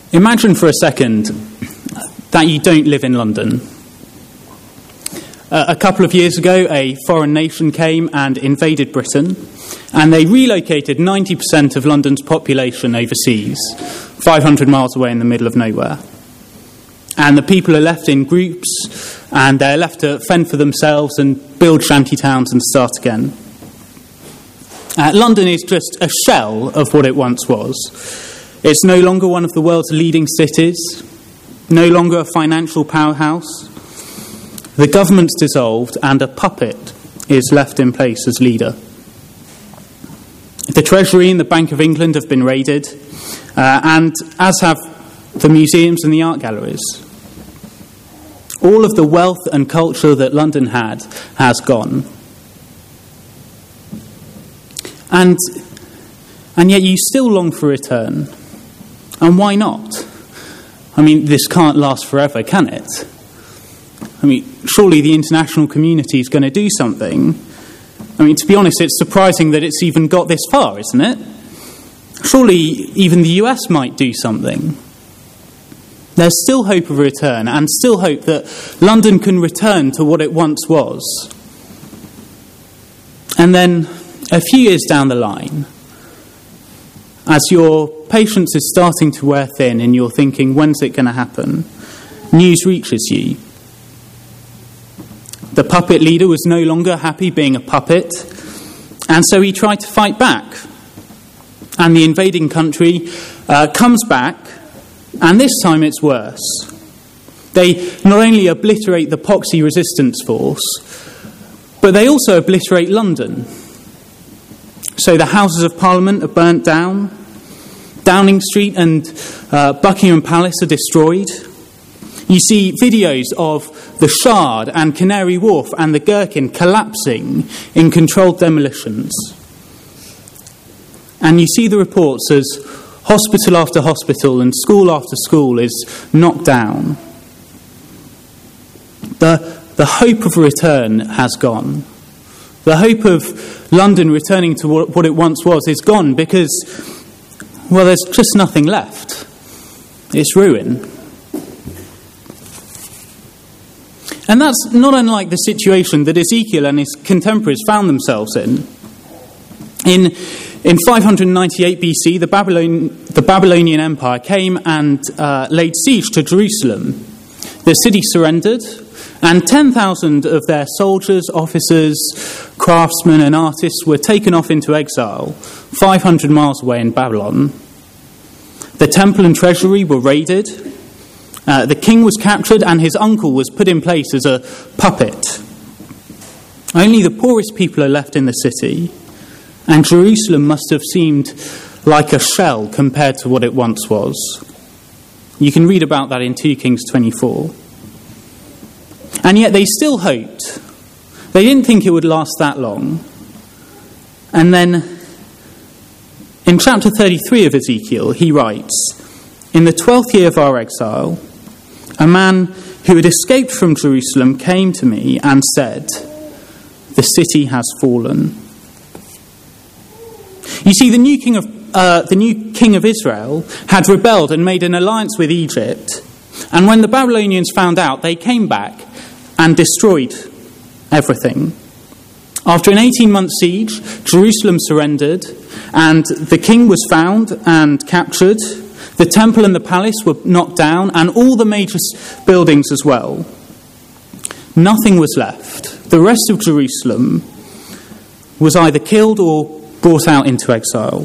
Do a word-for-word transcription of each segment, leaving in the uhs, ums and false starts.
Imagine for a second that you don't live in London. Uh, a couple of years ago, a foreign nation came and invaded Britain, and they relocated ninety percent of London's population overseas, five hundred miles away in the middle of nowhere. And the people are left in groups, and they're left to fend for themselves and build shanty towns and start again. Uh, London is just a shell of what it once was. It's no longer one of the world's leading cities, no longer a financial powerhouse. The government's dissolved and a puppet is left in place as leader. The Treasury and the Bank of England have been raided, uh, and as have the museums and the art galleries. All of the wealth and culture that London had has gone. And, and yet you still long for return. And why not? I mean, this can't last forever, can it? I mean, surely the international community is going to do something. I mean, to be honest, it's surprising that it's even got this far, isn't it? Surely even the U S might do something. There's still hope of a return, and still hope that London can return to what it once was. And then, a few years down the line, as your patience is starting to wear thin and you're thinking, when's it going to happen? News reaches you. The puppet leader was no longer happy being a puppet, and so he tried to fight back. And the invading country uh, comes back, and this time it's worse. They not only obliterate the Poxy resistance force, but they also obliterate London. So the Houses of Parliament are burnt down, Downing Street and uh, Buckingham Palace are destroyed. You see videos of the Shard and Canary Wharf and the Gherkin collapsing in controlled demolitions. And you see the reports as hospital after hospital and school after school is knocked down. The, the hope of return has gone. The hope of London returning to what, what it once was is gone because, well, there's just nothing left. It's ruin. And that's not unlike the situation that Ezekiel and his contemporaries found themselves in. In, in five ninety-eight B C, the, Babylon, the Babylonian Empire came and uh, laid siege to Jerusalem. The city surrendered, and ten thousand of their soldiers, officers, craftsmen and artists were taken off into exile, five hundred miles away in Babylon. The temple and treasury were raided. Uh, the king was captured and his uncle was put in place as a puppet. Only the poorest people are left in the city, and Jerusalem must have seemed like a shell compared to what it once was. You can read about that in two Kings twenty-four. And yet they still hoped. They didn't think it would last that long. And then in chapter thirty-three of Ezekiel, he writes, "In the twelfth year of our exile, a man who had escaped from Jerusalem came to me and said, 'The city has fallen.'" You see, the new king of uh, the new king of Israel had rebelled and made an alliance with Egypt. And when the Babylonians found out, they came back and destroyed everything. After an eighteen-month siege, Jerusalem surrendered, and the king was found and captured. The temple and the palace were knocked down, and all the major buildings as well. Nothing was left. The rest of Jerusalem was either killed or brought out into exile.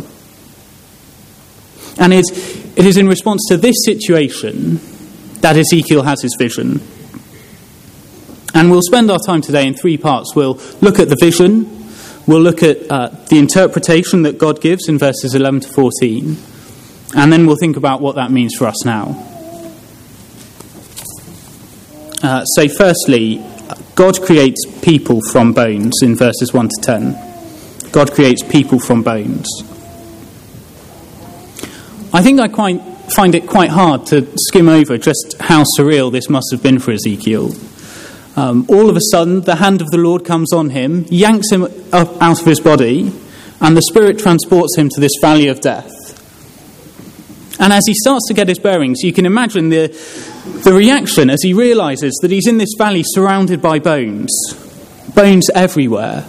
And it, it is in response to this situation that Ezekiel has his vision. And we'll spend our time today in three parts. We'll look at the vision, we'll look at uh, the interpretation that God gives in verses eleven to fourteen, and then we'll think about what that means for us now. Uh, so firstly, God creates people from bones in verses one to ten. God creates people from bones. I think I quite find it quite hard to skim over just how surreal this must have been for Ezekiel. Um, all of a sudden, the hand of the Lord comes on him, yanks him up out of his body, and the Spirit transports him to this valley of death. And as he starts to get his bearings, you can imagine the, the reaction as he realises that he's in this valley surrounded by bones. Bones everywhere.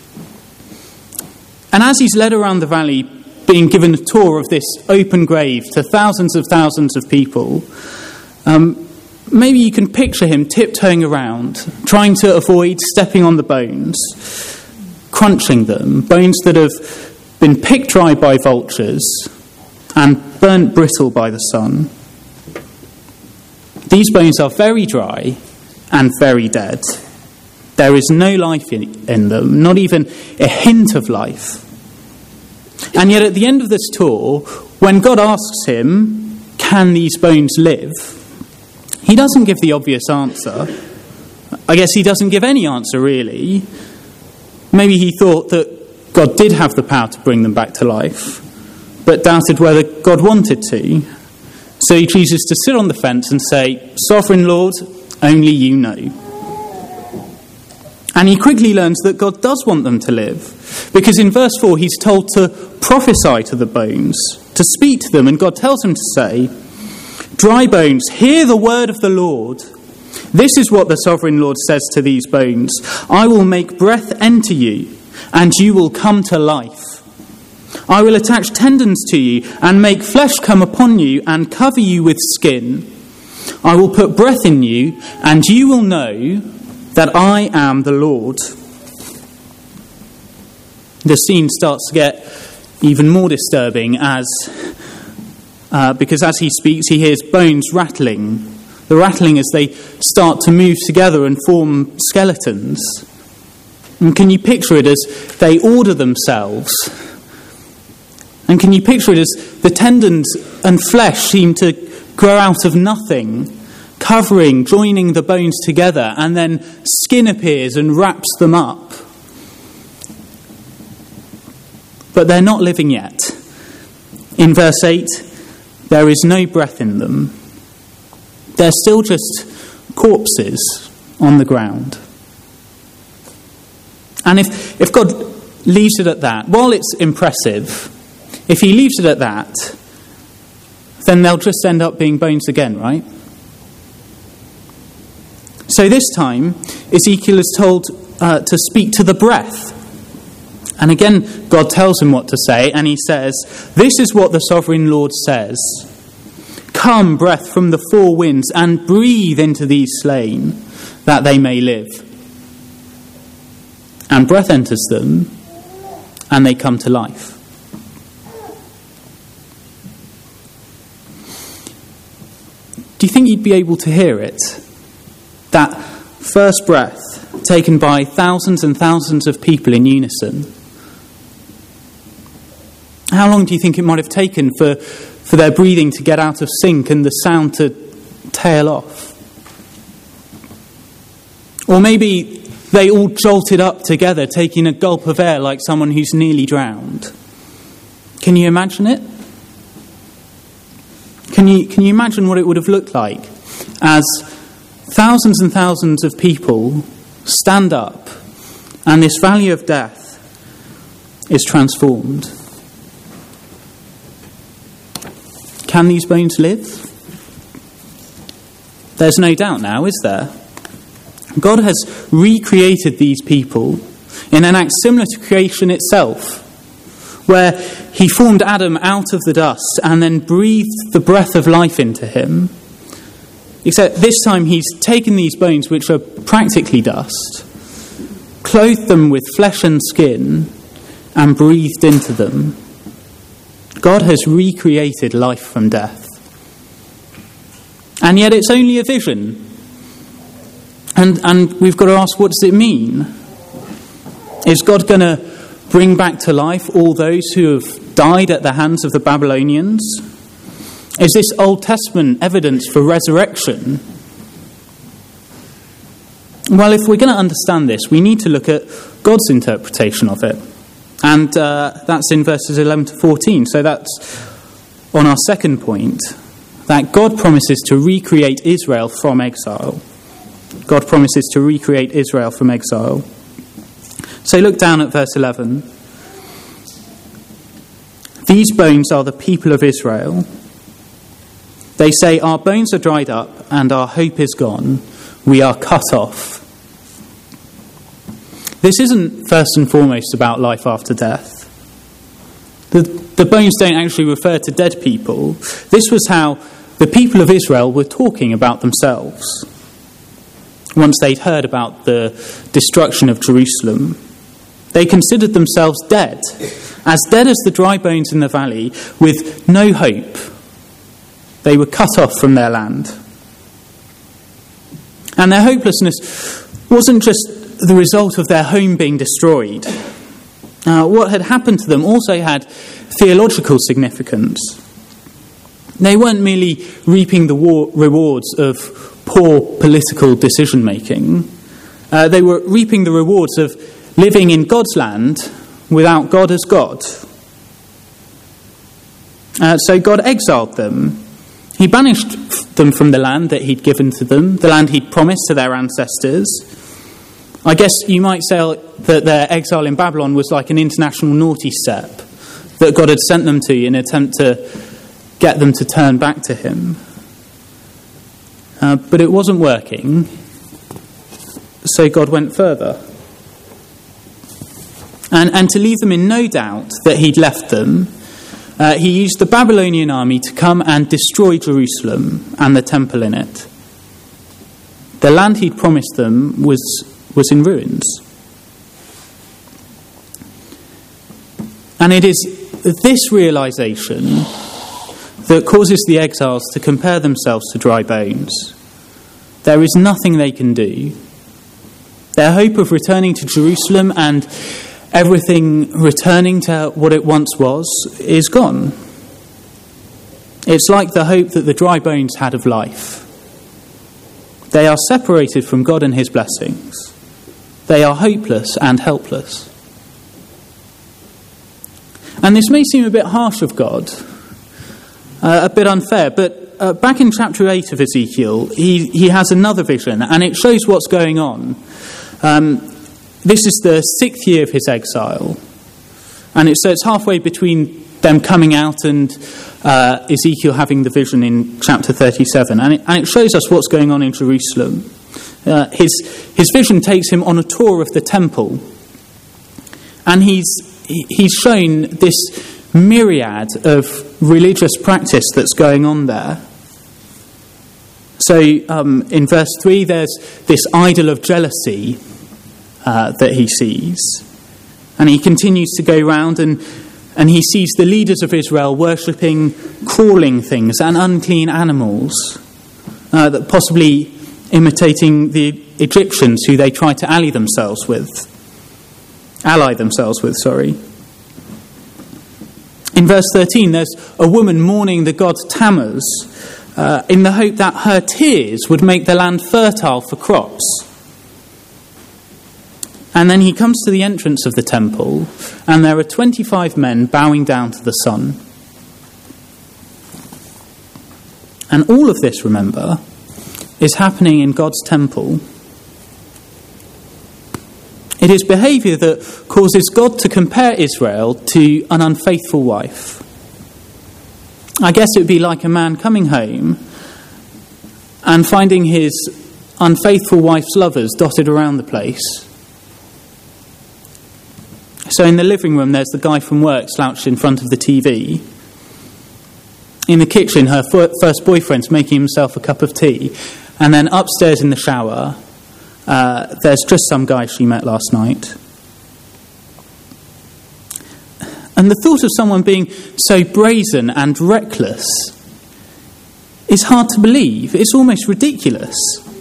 And as he's led around the valley, being given a tour of this open grave to thousands of thousands of people, um, maybe you can picture him tiptoeing around, trying to avoid stepping on the bones, crunching them, bones that have been picked dry by vultures and burnt brittle by the sun. These bones are very dry and very dead. There is no life in, in them, not even a hint of life. And yet at the end of this tour, when God asks him, can these bones live? He doesn't give the obvious answer. I guess he doesn't give any answer, really. Maybe he thought that God did have the power to bring them back to life, but doubted whether God wanted to. So he chooses to sit on the fence and say, Sovereign Lord, only you know. And he quickly learns that God does want them to live, because in verse four he's told to prophesy to the bones, to speak to them, and God tells him to say, Dry bones, hear the word of the Lord. This is what the Sovereign Lord says to these bones. I will make breath enter you, and you will come to life. I will attach tendons to you, and make flesh come upon you, and cover you with skin. I will put breath in you, and you will know that I am the Lord. The scene starts to get even more disturbing as uh, because as he speaks, he hears bones rattling. The rattling as they start to move together and form skeletons. And can you picture it as they order themselves? And can you picture it as the tendons and flesh seem to grow out of nothing, covering, joining the bones together, and then skin appears and wraps them up. But they're not living yet. In verse eight, there is no breath in them. They're still just corpses on the ground. And if, if God leaves it at that, while it's impressive, if he leaves it at that, then they'll just end up being bones again, right? So this time, Ezekiel is told uh, to speak to the breath. And again, God tells him what to say, and he says, This is what the Sovereign Lord says. Come, breath from the four winds, and breathe into these slain, that they may live. And breath enters them, and they come to life. Do you think you'd be able to hear it? That first breath taken by thousands and thousands of people in unison. How long do you think it might have taken for, for their breathing to get out of sync and the sound to tail off? Or maybe they all jolted up together, taking a gulp of air like someone who's nearly drowned. Can you imagine it? Can you, can you imagine what it would have looked like as thousands and thousands of people stand up and this valley of death is transformed? Can these bones live? There's no doubt now, is there? God has recreated these people in an act similar to creation itself, where he formed Adam out of the dust and then breathed the breath of life into him. Except this time he's taken these bones, which are practically dust, clothed them with flesh and skin, and breathed into them. God has recreated life from death. And yet it's only a vision. And, and we've got to ask, what does it mean? Is God going to bring back to life all those who have died at the hands of the Babylonians? Is this Old Testament evidence for resurrection? Well, if we're going to understand this, we need to look at God's interpretation of it. And uh, that's in verses eleven to fourteen. So that's on our second point, that God promises to recreate Israel from exile. God promises to recreate Israel from exile. So look down at verse eleven. These bones are the people of Israel. They say, our bones are dried up and our hope is gone. We are cut off. This isn't first and foremost about life after death. The, the bones don't actually refer to dead people. This was how the people of Israel were talking about themselves once they'd heard about the destruction of Jerusalem. They considered themselves dead, as dead as the dry bones in the valley, with no hope. They were cut off from their land. And their hopelessness wasn't just the result of their home being destroyed. Uh, what had happened to them also had theological significance. They weren't merely reaping the war- rewards of poor political decision-making. Uh, they were reaping the rewards of living in God's land without God as God. Uh, so God exiled them. He banished them from the land that he'd given to them, the land he'd promised to their ancestors. I guess you might say that their exile in Babylon was like an international naughty step that God had sent them to in an attempt to get them to turn back to him. Uh, but it wasn't working, so God went further. And, and to leave them in no doubt that he'd left them, uh, he used the Babylonian army to come and destroy Jerusalem and the temple in it. The land he'd promised them was, was in ruins. And it is this realization that causes the exiles to compare themselves to dry bones. There is nothing they can do. Their hope of returning to Jerusalem and everything returning to what it once was is gone. It's like the hope that the dry bones had of life. They are separated from God and his blessings. They are hopeless and helpless. And this may seem a bit harsh of God, uh, a bit unfair, but uh, back in chapter eight of Ezekiel, he, he has another vision, and it shows what's going on. Um, this is the sixth year of his exile, and it, so it's halfway between them coming out and uh, Ezekiel having the vision in chapter thirty-seven, and it, and it shows us what's going on in Jerusalem. Uh, his his vision takes him on a tour of the temple, and he's he's shown this myriad of religious practice that's going on there. So um, in verse three, there's this idol of jealousy uh, that he sees, and he continues to go round and and he sees the leaders of Israel worshipping crawling things and unclean animals, uh, that possibly imitating the Egyptians who they try to ally themselves with. Ally themselves with, sorry. In verse thirteen, there's a woman mourning the god Tammuz uh, in the hope that her tears would make the land fertile for crops. And then he comes to the entrance of the temple, and there are twenty-five men bowing down to the sun. And all of this, remember, is happening in God's temple. It is behaviour that causes God to compare Israel to an unfaithful wife. I guess it would be like a man coming home and finding his unfaithful wife's lovers dotted around the place. So in the living room, there's the guy from work slouched in front of the T V. In the kitchen, her first boyfriend's making himself a cup of tea. And then upstairs in the shower, uh, there's just some guy she met last night. And the thought of someone being so brazen and reckless is hard to believe. It's almost ridiculous.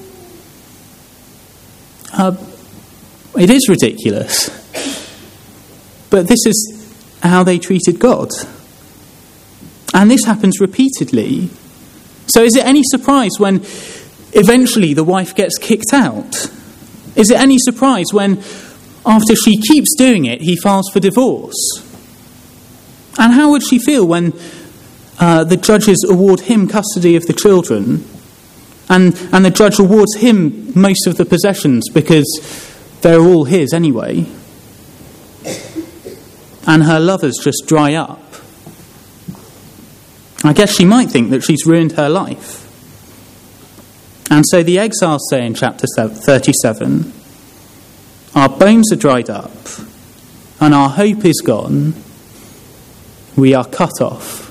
Uh, it is ridiculous. But this is how they treated God. And this happens repeatedly. So is it any surprise when eventually the wife gets kicked out? Is it any surprise when, after she keeps doing it, he files for divorce? And how would she feel when uh, the judges award him custody of the children and, and the judge awards him most of the possessions because they're all his anyway? And her lovers just dry up. I guess she might think that she's ruined her life. And so the exiles say in chapter thirty-seven, our bones are dried up, and our hope is gone. We are cut off.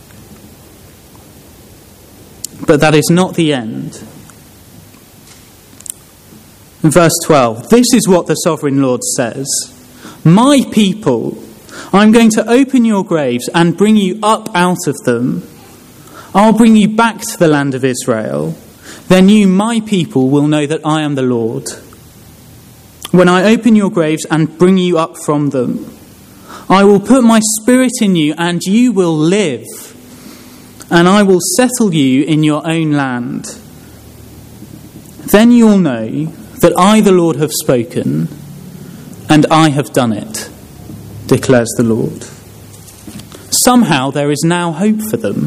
But that is not the end. In verse twelve, this is what the sovereign Lord says. My people, I'm going to open your graves and bring you up out of them. I'll bring you back to the land of Israel. Then you, my people, will know that I am the Lord. When I open your graves and bring you up from them, I will put my spirit in you and you will live. And I will settle you in your own land. Then you'll know that I, the Lord, have spoken, and I have done it, declares the Lord. Somehow there is now hope for them.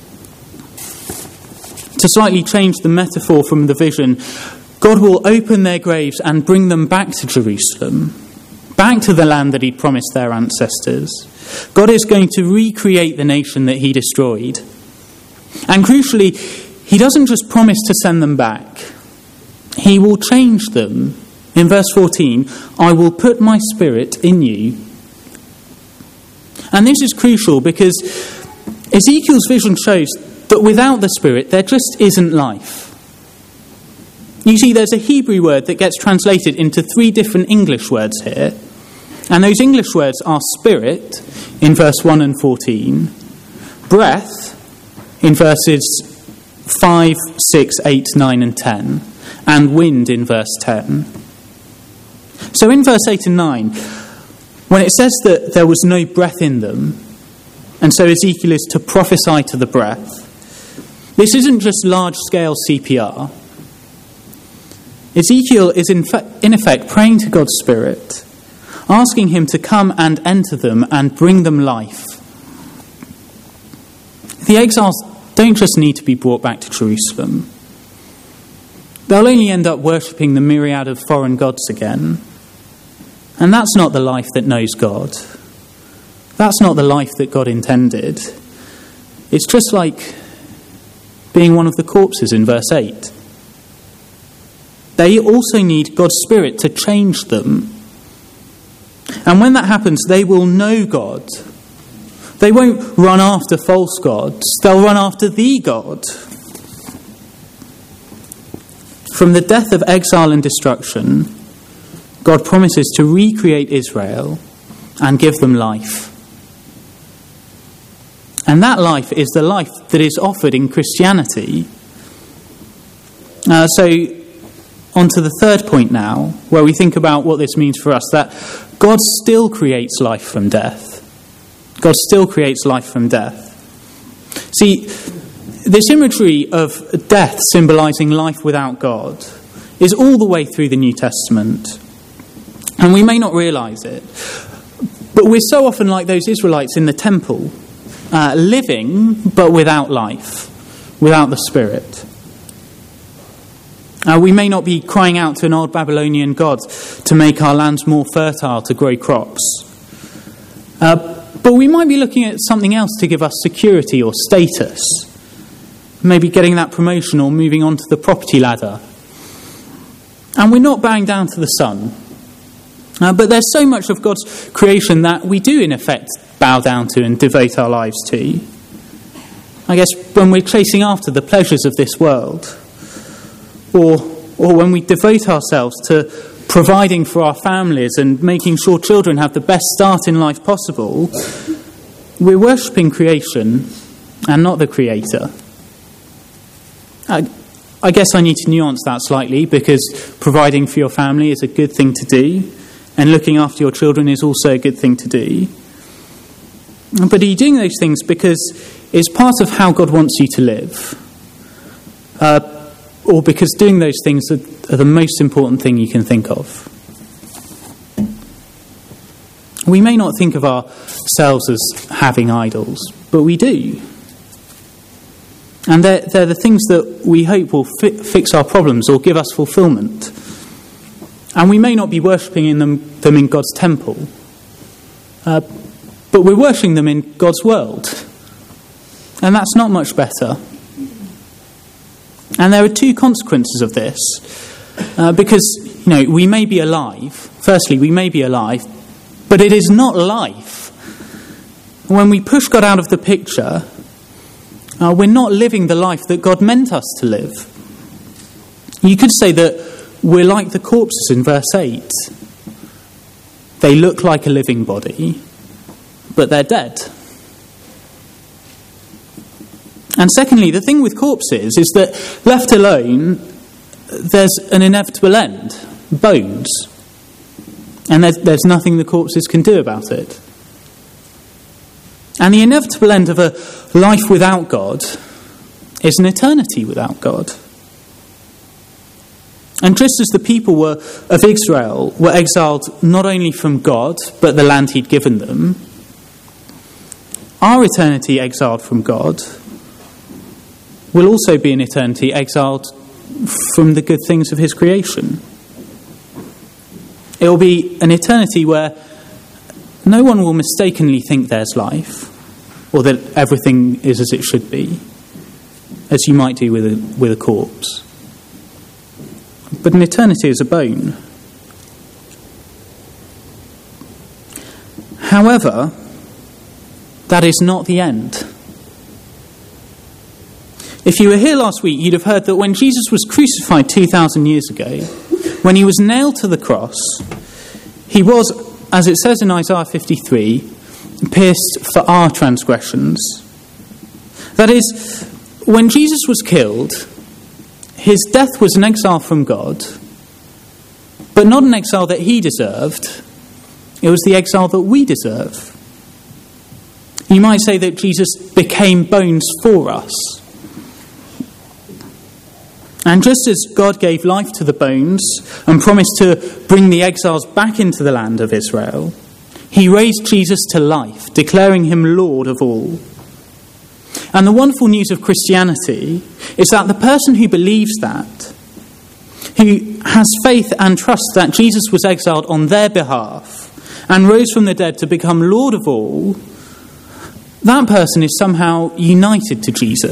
To slightly change the metaphor from the vision, God will open their graves and bring them back to Jerusalem, back to the land that he promised their ancestors. God is going to recreate the nation that he destroyed. And crucially, he doesn't just promise to send them back. He will change them. In verse fourteen, I will put my spirit in you. And this is crucial because Ezekiel's vision shows that without the spirit, there just isn't life. You see, there's a Hebrew word that gets translated into three different English words here. And those English words are spirit in verse one and fourteen, breath in verses five, six, eight, nine and ten, and wind in verse ten. So in verse eight and nine, when it says that there was no breath in them, and so Ezekiel is to prophesy to the breath, this isn't just large-scale C P R. Ezekiel is in, fa- in effect praying to God's Spirit, asking him to come and enter them and bring them life. The exiles don't just need to be brought back to Jerusalem. They'll only end up worshipping the myriad of foreign gods again. And that's not the life that knows God. That's not the life that God intended. It's just like being one of the corpses in verse eight. They also need God's Spirit to change them. And when that happens, they will know God. They won't run after false gods. They'll run after the God. From the death of exile and destruction, God promises to recreate Israel and give them life. And that life is the life that is offered in Christianity. Uh, so, on to the third point now, where we think about what this means for us, that God still creates life from death. God still creates life from death. See, this imagery of death symbolising life without God is all the way through the New Testament. And we may not realise it, but we're so often like those Israelites in the temple, uh, living but without life, without the Spirit. Uh, we may not be crying out to an old Babylonian god to make our lands more fertile to grow crops. Uh, but we might be looking at something else to give us security or status. Maybe getting that promotion or moving on to the property ladder. And we're not bowing down to the sun. Uh, but there's so much of God's creation that we do in effect bow down to and devote our lives to. I guess when we're chasing after the pleasures of this world, or or when we devote ourselves to providing for our families and making sure children have the best start in life possible, we're worshipping creation and not the Creator. I, I guess I need to nuance that slightly, because providing for your family is a good thing to do, and looking after your children is also a good thing to do. But are you doing those things because it's part of how God wants you to live? Uh, or because doing those things are, are the most important thing you can think of? We may not think of ourselves as having idols, but we do. And they're, they're the things that we hope will fi- fix our problems or give us fulfillment. And we may not be worshipping in them, them in God's temple, uh, but we're worshipping them in God's world. And that's not much better. And there are two consequences of this. Uh, because, you know, we may be alive. Firstly, we may be alive, but it is not life. When we push God out of the picture, uh, we're not living the life that God meant us to live. You could say that we're like the corpses in verse eight. They look like a living body, but they're dead. And secondly, the thing with corpses is that left alone, there's an inevitable end, bones. And there's, there's nothing the corpses can do about it. And the inevitable end of a life without God is an eternity without God. And just as the people were of Israel were exiled not only from God, but the land he'd given them, our eternity exiled from God will also be an eternity exiled from the good things of his creation. It will be an eternity where no one will mistakenly think there's life, or that everything is as it should be, as you might do with a, with a corpse. But an eternity is a bone. However, that is not the end. If you were here last week, you'd have heard that when Jesus was crucified two thousand years ago, when he was nailed to the cross, he was, as it says in Isaiah fifty-three, pierced for our transgressions. That is, when Jesus was killed, his death was an exile from God, but not an exile that he deserved. It was the exile that we deserve. You might say that Jesus became bones for us. And just as God gave life to the bones and promised to bring the exiles back into the land of Israel, he raised Jesus to life, declaring him Lord of all. And the wonderful news of Christianity is that the person who believes that, who has faith and trust that Jesus was exiled on their behalf and rose from the dead to become Lord of all, that person is somehow united to Jesus.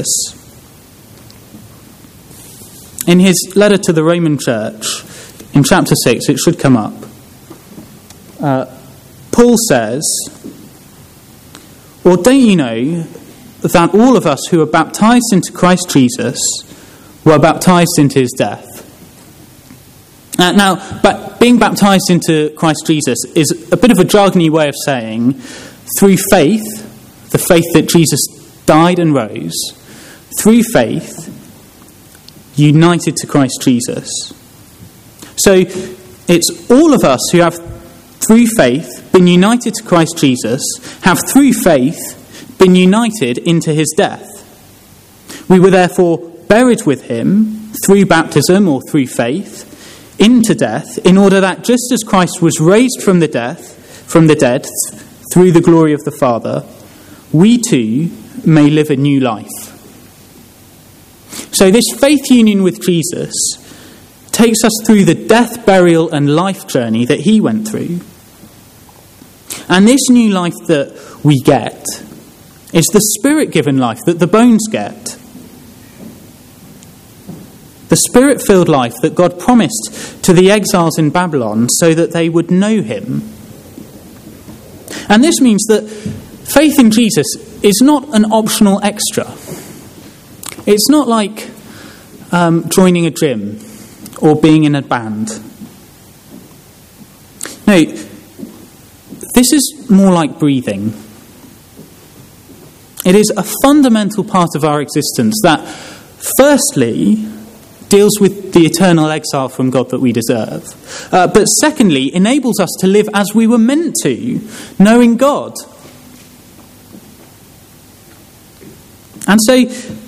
In his letter to the Roman Church, in chapter six, it should come up, uh, Paul says, "Or don't you know that all of us who are baptized into Christ Jesus were baptized into his death?" Uh, now, but being baptized into Christ Jesus is a bit of a jargony way of saying, through faith, the faith that Jesus died and rose, through faith, united to Christ Jesus. So it's all of us who have, through faith, been united to Christ Jesus, have through faith been united into his death. We were therefore buried with him through baptism or through faith into death, in order that just as Christ was raised from the death, from the dead through the glory of the Father, we too may live a new life. So this faith union with Jesus takes us through the death, burial and life journey that he went through. And this new life that we get is the Spirit-given life that the bones get. The Spirit-filled life that God promised to the exiles in Babylon so that they would know him. And this means that faith in Jesus is not an optional extra. It's not like um, joining a gym or being in a band. No, this is more like breathing. It is a fundamental part of our existence that, firstly, deals with the eternal exile from God that we deserve, uh, but secondly, enables us to live as we were meant to, knowing God. And so,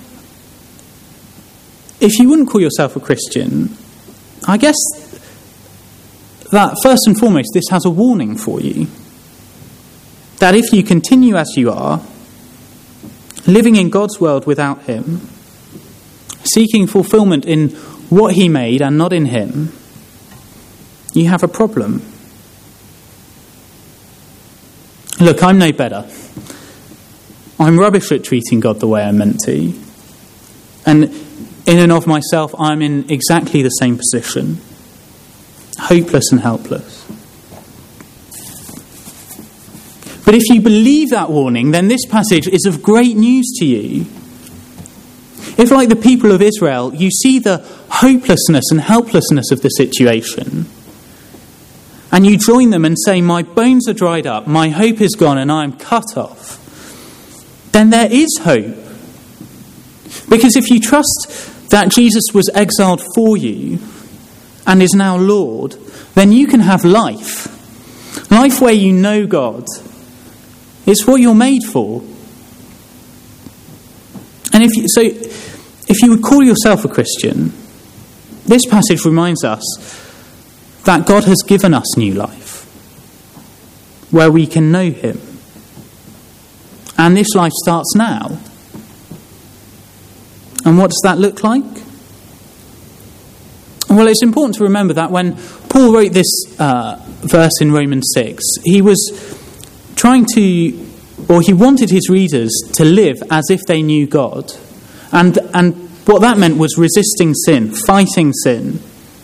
if you wouldn't call yourself a Christian, I guess that first and foremost, this has a warning for you. That if you continue as you are, living in God's world without him, seeking fulfillment in what he made and not in him, you have a problem. Look, I'm no better. I'm rubbish at treating God the way I'm meant to. And in and of myself, I'm in exactly the same position. Hopeless and helpless. But if you believe that warning, then this passage is of great news to you. If, like the people of Israel, you see the hopelessness and helplessness of the situation, and you join them and say, my bones are dried up, my hope is gone, and I am cut off, then there is hope. Because if you trust that Jesus was exiled for you and is now Lord, then you can have life. Life where you know God. It's what you're made for. And if you, so, if you would call yourself a Christian, this passage reminds us that God has given us new life, where we can know him. And this life starts now. And what does that look like? Well, it's important to remember that when Paul wrote this uh, verse in Romans six, he was trying to, or he wanted his readers to live as if they knew God. And and what that meant was resisting sin, fighting sin.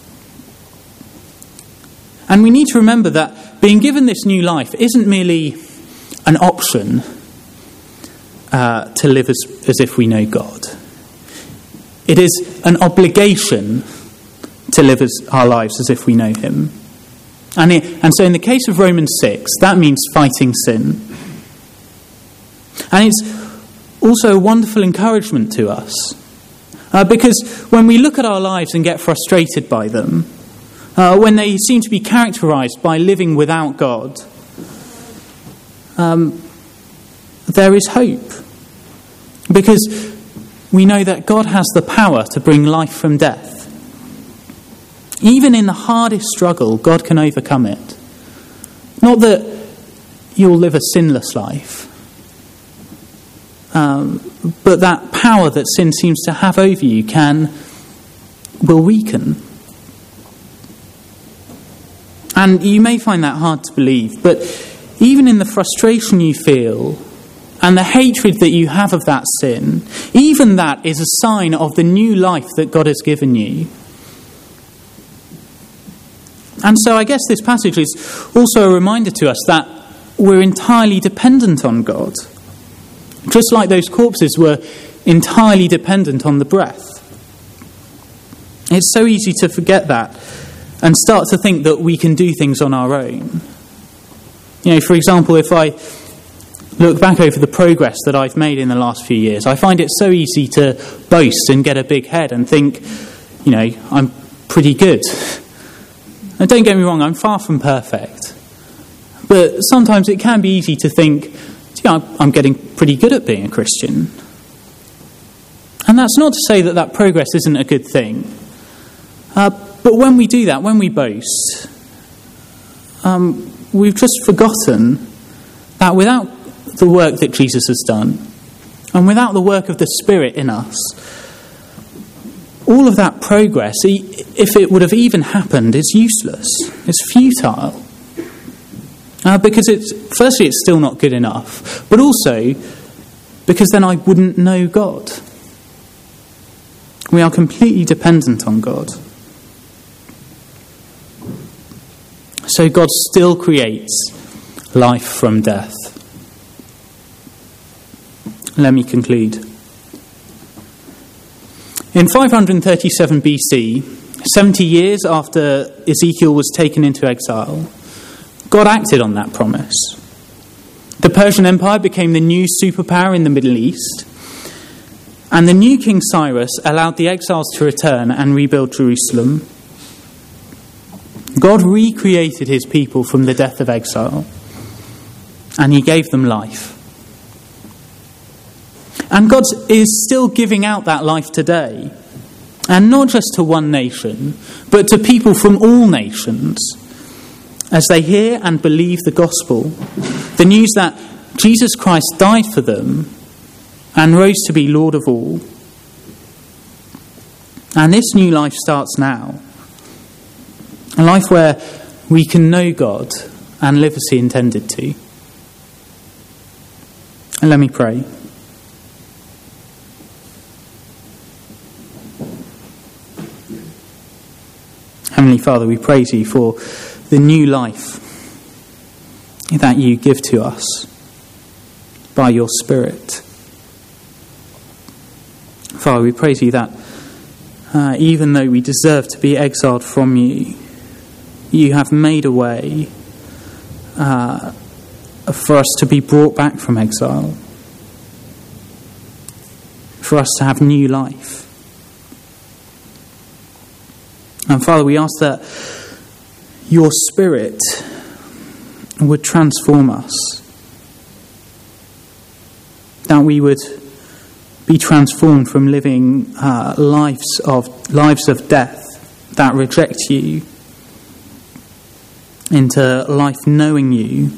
And we need to remember that being given this new life isn't merely an option uh, to live as, as if we know God. It is an obligation to live as our lives as if we know him. And, it, and so in the case of Romans six, that means fighting sin. And it's also a wonderful encouragement to us. Uh, because when we look at our lives and get frustrated by them, uh, when they seem to be characterised by living without God, um, there is hope. Because we know that God has the power to bring life from death. Even in the hardest struggle, God can overcome it. Not that you'll live a sinless life, um, but that power that sin seems to have over you can, will weaken. And you may find that hard to believe, but even in the frustration you feel and the hatred that you have of that sin, even that is a sign of the new life that God has given you. And so I guess this passage is also a reminder to us that we're entirely dependent on God. Just like those corpses were entirely dependent on the breath. It's so easy to forget that and start to think that we can do things on our own. You know, for example, if I look back over the progress that I've made in the last few years, I find it so easy to boast and get a big head and think, you know, I'm pretty good. And don't get me wrong, I'm far from perfect. But sometimes it can be easy to think, yeah, I'm getting pretty good at being a Christian. And that's not to say that that progress isn't a good thing. Uh, but when we do that, when we boast, um, we've just forgotten that without the work that Jesus has done, and without the work of the Spirit in us, all of that progress, if it would have even happened, is useless. It's futile. Uh, because it's, firstly, it's still not good enough, but also because then I wouldn't know God. We are completely dependent on God. So God still creates life from death. Let me conclude. In five thirty-seven B C, seventy years after Ezekiel was taken into exile, God acted on that promise. The Persian Empire became the new superpower in the Middle East, and the new King Cyrus allowed the exiles to return and rebuild Jerusalem. God recreated his people from the death of exile, and he gave them life. And God is still giving out that life today. And not just to one nation, but to people from all nations. As they hear and believe the gospel, the news that Jesus Christ died for them and rose to be Lord of all. And this new life starts now. A life where we can know God and live as he intended to. And let me pray. Heavenly Father, we praise you for the new life that you give to us by your Spirit. Father, we praise you that uh, even though we deserve to be exiled from you, you have made a way uh, for us to be brought back from exile, for us to have new life. And Father, we ask that your Spirit would transform us, that we would be transformed from living uh, lives of lives of death that reject you into life knowing you,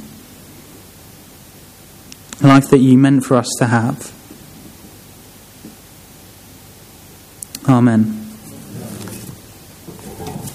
life that you meant for us to have. Amen.